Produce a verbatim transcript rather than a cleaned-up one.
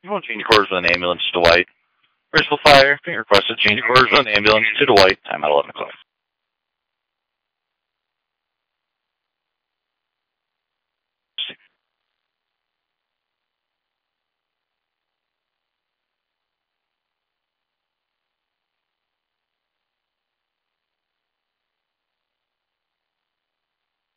Remote change quarters with an ambulance to Dwight. Bristol Fire, being requested change quarters with an ambulance to Dwight. Time at eleven o'clock.